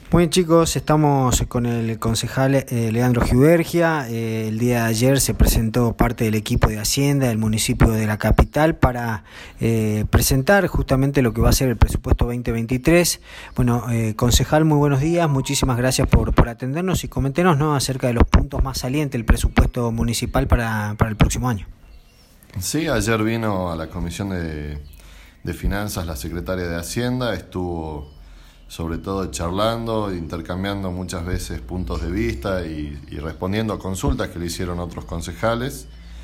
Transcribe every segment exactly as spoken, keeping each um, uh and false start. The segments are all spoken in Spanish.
Muy bien, chicos, estamos con el concejal eh, Leandro Giubergia. Eh, el día de ayer se presentó parte del equipo de Hacienda del municipio de la capital para eh, presentar justamente lo que va a ser el presupuesto veinte veintitrés. Bueno, eh, concejal, muy buenos días, muchísimas gracias por, por atendernos y coméntenos, ¿no?, acerca de los puntos más salientes del presupuesto municipal para, para el próximo año. Sí, ayer vino a la Comisión de, de Finanzas la secretaria de Hacienda, estuvo sobre todo charlando, intercambiando muchas veces puntos de vista y, y respondiendo a consultas que le hicieron otros concejales.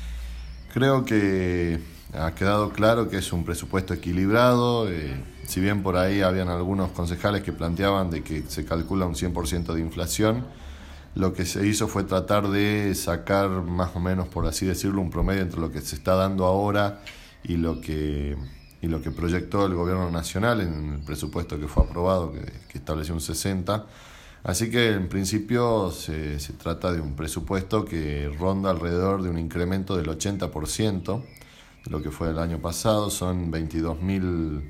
Creo que ha quedado claro que es un presupuesto equilibrado, eh, si bien por ahí habían algunos concejales que planteaban de que se calcula un cien por ciento de inflación, lo que se hizo fue tratar de sacar más o menos, por así decirlo, un promedio entre lo que se está dando ahora y lo que... y lo que proyectó el gobierno nacional en el presupuesto que fue aprobado, que, que estableció un sesenta. Así que en principio se, se trata de un presupuesto que ronda alrededor de un incremento del ochenta por ciento de lo que fue el año pasado. Son veintidós mil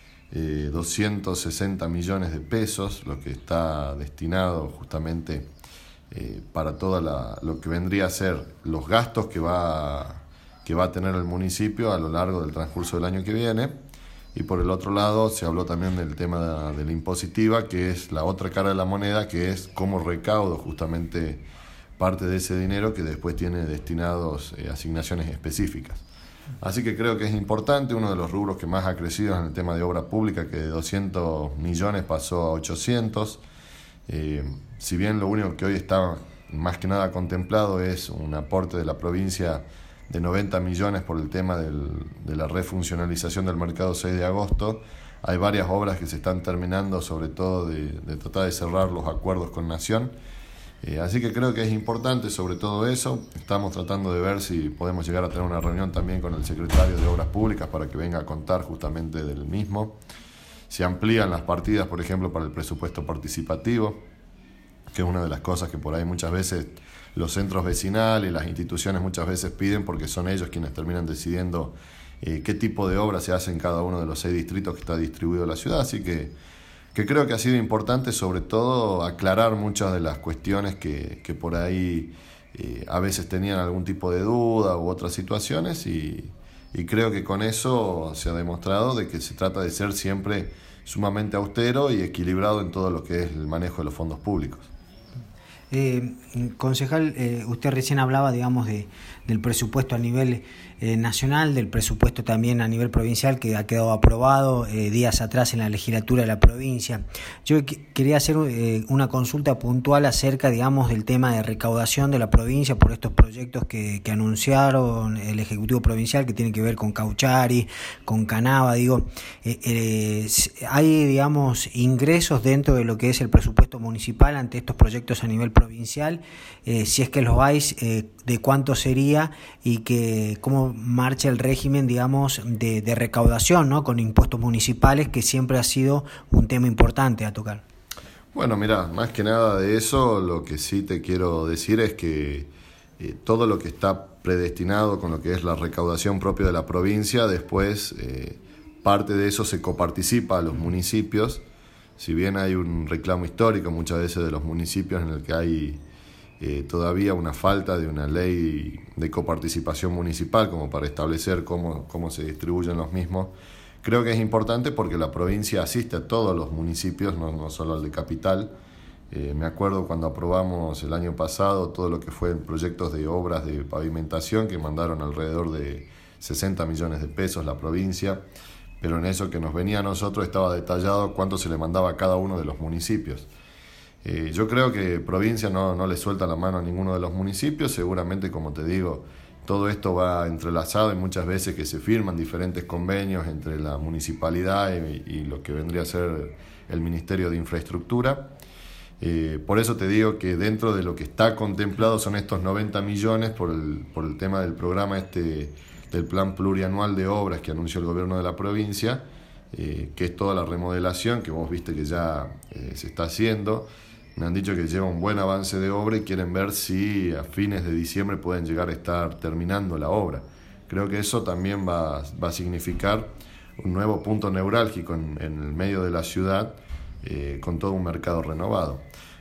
doscientos sesenta millones de pesos, lo que está destinado justamente eh, para todo lo que vendría a ser los gastos que va a que va a tener el municipio a lo largo del transcurso del año que viene. Y por el otro lado se habló también del tema de la impositiva, que es la otra cara de la moneda, que es cómo recaudo justamente parte de ese dinero que después tiene destinados eh, asignaciones específicas. Así que creo que es importante, uno de los rubros que más ha crecido es en el tema de obra pública, que de doscientos millones pasó a ochocientos. Eh, si bien lo único que hoy está más que nada contemplado es un aporte de la provincia de noventa millones por el tema del, de la refuncionalización del mercado seis de agosto, hay varias obras que se están terminando, sobre todo de, de tratar de cerrar los acuerdos con Nación. Eh, así que creo que es importante sobre todo eso. Estamos tratando de ver si podemos llegar a tener una reunión también con el secretario de Obras Públicas para que venga a contar justamente del mismo. Se amplían las partidas, por ejemplo, para el presupuesto participativo, que es una de las cosas que por ahí muchas veces los centros vecinales y las instituciones muchas veces piden, porque son ellos quienes terminan decidiendo eh, qué tipo de obras se hace en cada uno de los seis distritos que está distribuido la ciudad. Así que, que creo que ha sido importante sobre todo aclarar muchas de las cuestiones que, que por ahí eh, a veces tenían algún tipo de duda u otras situaciones, y, y creo que con eso se ha demostrado de que se trata de ser siempre sumamente austero y equilibrado en todo lo que es el manejo de los fondos públicos. Eh, concejal, eh, usted recién hablaba, digamos, de, del presupuesto a nivel eh, nacional, del presupuesto también a nivel provincial que ha quedado aprobado eh, días atrás en la legislatura de la provincia. Yo qu- quería hacer eh, una consulta puntual acerca, digamos, del tema de recaudación de la provincia por estos proyectos que, que anunciaron el Ejecutivo Provincial, que tienen que ver con Cauchari, con Canava. Digo, eh, eh, hay, digamos, ingresos dentro de lo que es el presupuesto municipal ante estos proyectos a nivel provincial, eh, si es que los hay, eh, de cuánto sería y que cómo marcha el régimen, digamos, de, de recaudación, ¿no?, con impuestos municipales, que siempre ha sido un tema importante a tocar. Bueno, mirá, más que nada de eso, lo que sí te quiero decir es que eh, todo lo que está predestinado con lo que es la recaudación propia de la provincia, después eh, parte de eso se coparticipa a los municipios. Si bien hay un reclamo histórico muchas veces de los municipios en el que hay eh, todavía una falta de una ley de coparticipación municipal como para establecer cómo, cómo se distribuyen los mismos, creo que es importante porque la provincia asiste a todos los municipios, no, no solo al de Capital. Eh, me acuerdo cuando aprobamos el año pasado todo lo que fue proyectos de obras de pavimentación que mandaron alrededor de sesenta millones de pesos la provincia. Pero en eso que nos venía a nosotros estaba detallado cuánto se le mandaba a cada uno de los municipios. Eh, yo creo que provincia no, no le suelta la mano a ninguno de los municipios, seguramente, como te digo, todo esto va entrelazado y muchas veces que se firman diferentes convenios entre la municipalidad y, y lo que vendría a ser el Ministerio de Infraestructura. Eh, por eso te digo que dentro de lo que está contemplado son estos noventa millones por el, por el tema del programa este del plan plurianual de obras que anunció el gobierno de la provincia, eh, que es toda la remodelación que vos viste que ya eh, se está haciendo. Me han dicho que lleva un buen avance de obra y quieren ver si a fines de diciembre pueden llegar a estar terminando la obra. Creo que eso también va, va a significar un nuevo punto neurálgico en, en el medio de la ciudad, eh, con todo un mercado renovado.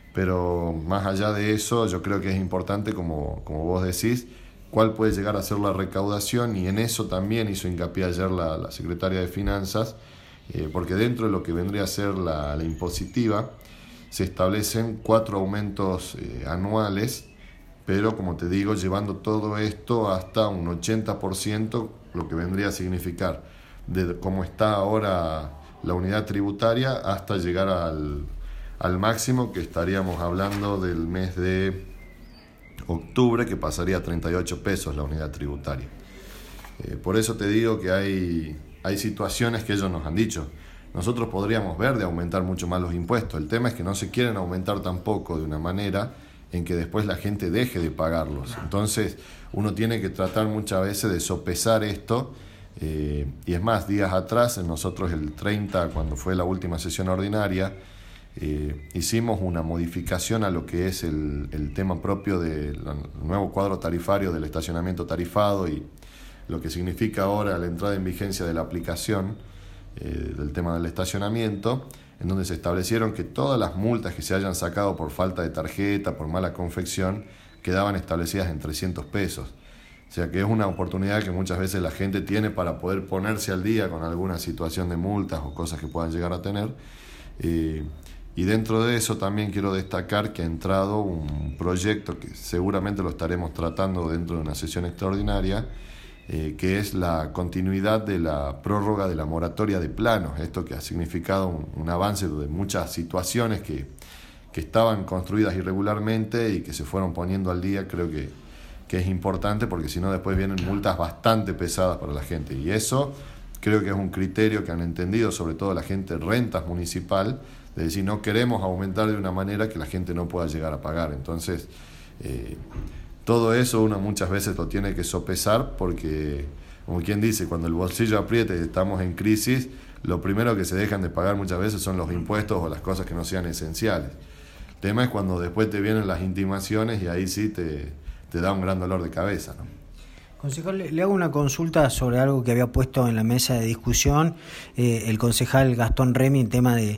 Pero más allá de eso, yo creo que es importante, como, como vos decís, cuál puede llegar a ser la recaudación, y en eso también hizo hincapié ayer la, la secretaria de Finanzas, eh, porque dentro de lo que vendría a ser la, la impositiva, se establecen cuatro aumentos eh, anuales, pero como te digo, llevando todo esto hasta un ochenta por ciento, lo que vendría a significar de cómo está ahora la unidad tributaria hasta llegar al, al máximo, que estaríamos hablando del mes de octubre, que pasaría a treinta y ocho pesos la unidad tributaria. Eh, por eso te digo que hay, hay situaciones que ellos nos han dicho. Nosotros podríamos ver de aumentar mucho más los impuestos. El tema es que no se quieren aumentar tampoco de una manera en que después la gente deje de pagarlos. Entonces uno tiene que tratar muchas veces de sopesar esto. Eh, y es más, días atrás, nosotros el treinta, cuando fue la última sesión ordinaria, eh, hicimos una modificación a lo que es el, el tema propio del nuevo cuadro tarifario del estacionamiento tarifado, y lo que significa ahora la entrada en vigencia de la aplicación eh, del tema del estacionamiento, en donde se establecieron que todas las multas que se hayan sacado por falta de tarjeta, por mala confección, quedaban establecidas en trescientos pesos. O sea que es una oportunidad que muchas veces la gente tiene para poder ponerse al día con alguna situación de multas o cosas que puedan llegar a tener. Eh, y dentro de eso también quiero destacar que ha entrado un proyecto que seguramente lo estaremos tratando dentro de una sesión extraordinaria, Eh, que es la continuidad de la prórroga de la moratoria de planos. Esto que ha significado un, un avance de muchas situaciones que, que estaban construidas irregularmente y que se fueron poniendo al día. Creo que, que es importante, porque si no después vienen multas bastante pesadas para la gente, y eso creo que es un criterio que han entendido sobre todo la gente de rentas municipal, de decir, no queremos aumentar de una manera que la gente no pueda llegar a pagar. Entonces eh, todo eso uno muchas veces lo tiene que sopesar, porque, como quien dice, cuando el bolsillo aprieta y estamos en crisis, lo primero que se dejan de pagar muchas veces son los impuestos o las cosas que no sean esenciales. El tema es cuando después te vienen las intimaciones y ahí sí te, te da un gran dolor de cabeza, ¿no? Concejal, le hago una consulta sobre algo que había puesto en la mesa de discusión eh, el concejal Gastón Remy, en tema de,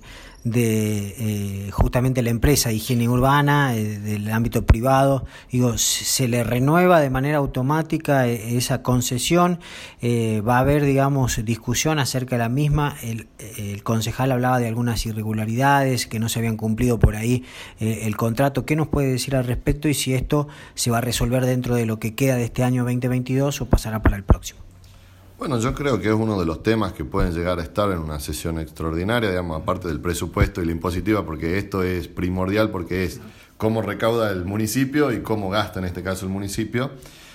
de eh, justamente la empresa de higiene urbana, eh, del ámbito privado. Digo, se le renueva de manera automática eh, esa concesión, eh, va a haber, digamos, discusión acerca de la misma. El, el concejal hablaba de algunas irregularidades que no se habían cumplido por ahí eh, el contrato. ¿Qué nos puede decir al respecto, y si esto se va a resolver dentro de lo que queda de este año veinte veintidós o pasará para el próximo? Bueno, yo creo que es uno de los temas que pueden llegar a estar en una sesión extraordinaria, digamos, aparte del presupuesto y la impositiva, porque esto es primordial, porque es cómo recauda el municipio y cómo gasta en este caso el municipio.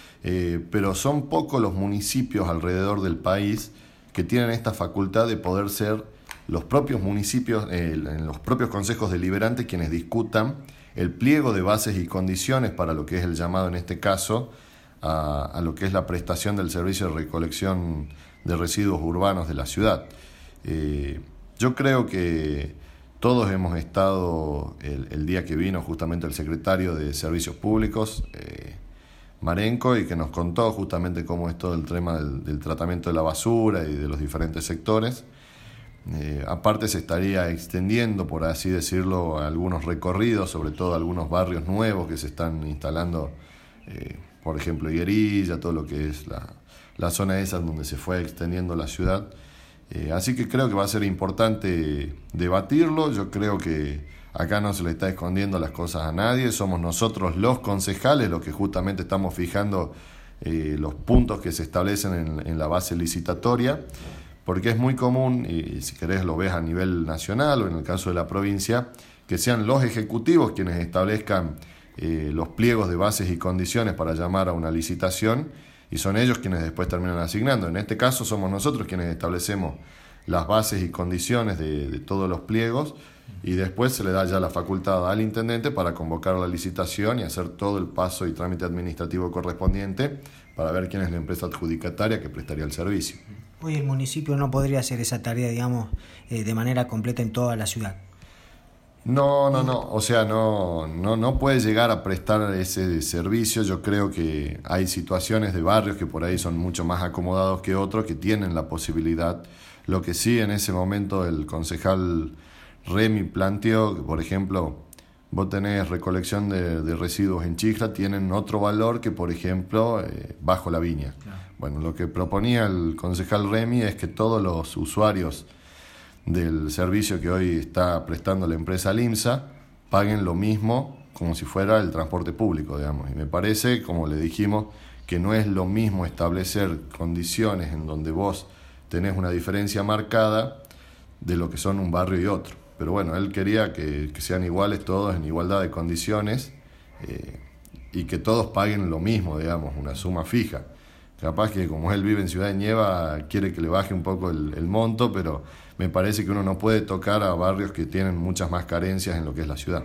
Eh, pero son pocos los municipios alrededor del país que tienen esta facultad de poder ser los propios municipios, eh, en los propios consejos deliberantes, quienes discutan el pliego de bases y condiciones para lo que es el llamado, en este caso, A, a lo que es la prestación del servicio de recolección de residuos urbanos de la ciudad. Eh, yo creo que todos hemos estado el, el día que vino justamente el secretario de Servicios Públicos, eh, Marenco, y que nos contó justamente cómo es todo el tema del, del tratamiento de la basura y de los diferentes sectores. Eh, aparte se estaría extendiendo, por así decirlo, a algunos recorridos, sobre todo a algunos barrios nuevos que se están instalando, eh, por ejemplo, Higuerilla, todo lo que es la, la zona esa donde se fue extendiendo la ciudad. Eh, así que creo que va a ser importante debatirlo. Yo creo que acá no se le está escondiendo las cosas a nadie. Somos nosotros los concejales los que justamente estamos fijando eh, los puntos que se establecen en, en la base licitatoria, porque es muy común, y si querés lo ves a nivel nacional o en el caso de la provincia, que sean los ejecutivos quienes establezcan Eh, los pliegos de bases y condiciones para llamar a una licitación, y son ellos quienes después terminan asignando. En este caso somos nosotros quienes establecemos las bases y condiciones de, de todos los pliegos, y después se le da ya la facultad al intendente para convocar la licitación y hacer todo el paso y trámite administrativo correspondiente para ver quién es la empresa adjudicataria que prestaría el servicio. Hoy el municipio no podría hacer esa tarea, digamos, eh, de manera completa en toda la ciudad. No, no, no, o sea, no, no, no puede llegar a prestar ese servicio. Yo creo que hay situaciones de barrios que por ahí son mucho más acomodados que otros, que tienen la posibilidad. Lo que sí, en ese momento el concejal Remy planteó que, por ejemplo, vos tenés recolección de, de residuos en Chicra, tienen otro valor que, por ejemplo, eh, bajo la viña. Claro. Bueno, lo que proponía el concejal Remy es que todos los usuarios del servicio que hoy está prestando la empresa Limsa paguen lo mismo como si fuera el transporte público, digamos. Y me parece, como le dijimos, que no es lo mismo establecer condiciones en donde vos tenés una diferencia marcada de lo que son un barrio y otro. Pero bueno, él quería que, que sean iguales todos en igualdad de condiciones eh, y que todos paguen lo mismo, digamos, una suma fija. Capaz que como él vive en Ciudad de Nieva quiere que le baje un poco el, el monto, pero me parece que uno no puede tocar a barrios que tienen muchas más carencias en lo que es la ciudad.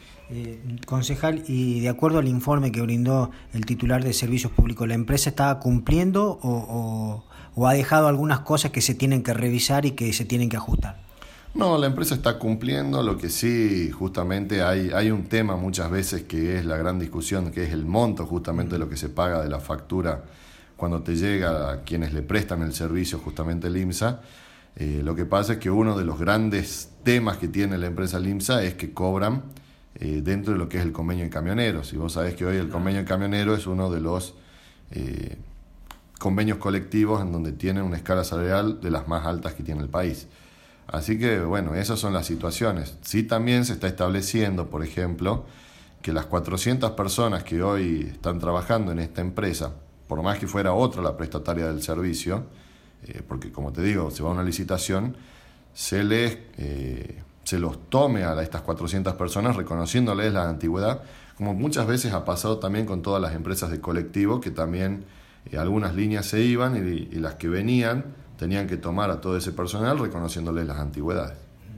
Eh, concejal, y de acuerdo al informe que brindó el titular de Servicios Públicos, ¿la empresa estaba cumpliendo o, o, o ha dejado algunas cosas que se tienen que revisar y que se tienen que ajustar? No, la empresa está cumpliendo, lo que sí, justamente hay, hay un tema muchas veces que es la gran discusión, que es el monto justamente de lo que se paga de la factura cuando te llega a quienes le prestan el servicio, justamente el Limsa. Eh, lo que pasa es que uno de los grandes temas que tiene la empresa Limsa es que cobran eh, dentro de lo que es el convenio de camioneros. Y vos sabés que hoy el convenio de camioneros es uno de los eh, convenios colectivos en donde tienen una escala salarial de las más altas que tiene el país. Así que, bueno, esas son las situaciones. Sí, también se está estableciendo, por ejemplo, que las cuatrocientas personas que hoy están trabajando en esta empresa, por más que fuera otra la prestataria del servicio, eh, porque como te digo, se va a una licitación, se les eh, se los tome a estas cuatrocientas personas reconociéndoles la antigüedad, como muchas veces ha pasado también con todas las empresas de colectivo, que también eh, algunas líneas se iban y, y las que venían tenían que tomar a todo ese personal reconociéndoles las antigüedades.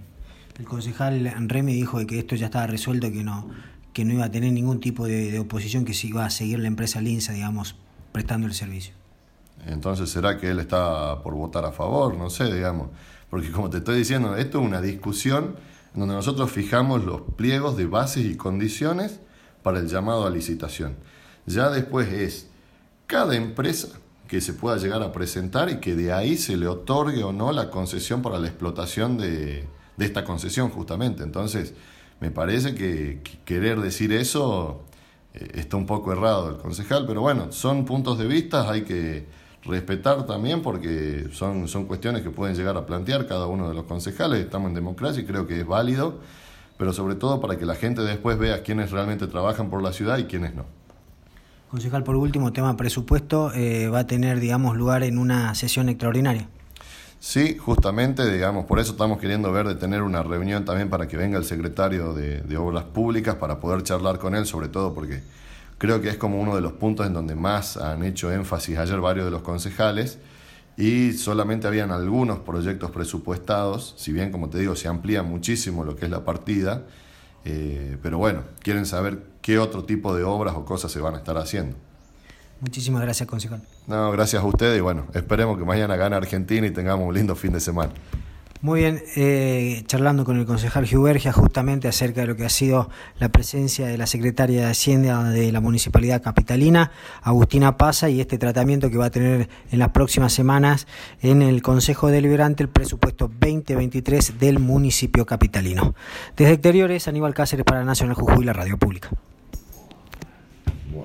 El concejal Remy dijo de que esto ya estaba resuelto, que no, que no iba a tener ningún tipo de, de oposición, que se iba a seguir la empresa Limsa, digamos, prestando el servicio. Entonces, ¿será que él está por votar a favor? No sé, digamos. Porque como te estoy diciendo, esto es una discusión en donde nosotros fijamos los pliegos de bases y condiciones para el llamado a licitación. Ya después es cada empresa que se pueda llegar a presentar y que de ahí se le otorgue o no la concesión para la explotación de, de esta concesión justamente. Entonces, me parece que, que querer decir eso eh, está un poco errado el concejal, pero bueno, son puntos de vista, hay que respetar también porque son, son cuestiones que pueden llegar a plantear cada uno de los concejales. Estamos en democracia y creo que es válido, pero sobre todo para que la gente después vea quiénes realmente trabajan por la ciudad y quiénes no. Concejal, por último, tema presupuesto, eh, va a tener, digamos, lugar en una sesión extraordinaria. Sí, justamente, digamos, por eso estamos queriendo ver de tener una reunión también para que venga el secretario de, de Obras Públicas para poder charlar con él, sobre todo porque creo que es como uno de los puntos en donde más han hecho énfasis ayer varios de los concejales y solamente habían algunos proyectos presupuestados, si bien, como te digo, se amplía muchísimo lo que es la partida, eh, pero bueno, quieren saber qué otro tipo de obras o cosas se van a estar haciendo. Muchísimas gracias, concejal. No, gracias a ustedes y bueno, esperemos que mañana gane Argentina y tengamos un lindo fin de semana. Muy bien, eh, charlando con el concejal Giubergia justamente acerca de lo que ha sido la presencia de la secretaria de Hacienda de la Municipalidad Capitalina, Agustina Paza, y este tratamiento que va a tener en las próximas semanas en el Consejo Deliberante el presupuesto veinte veintitrés del municipio capitalino. Desde Exteriores, Aníbal Cáceres para Nacional Jujuy, la Radio Pública.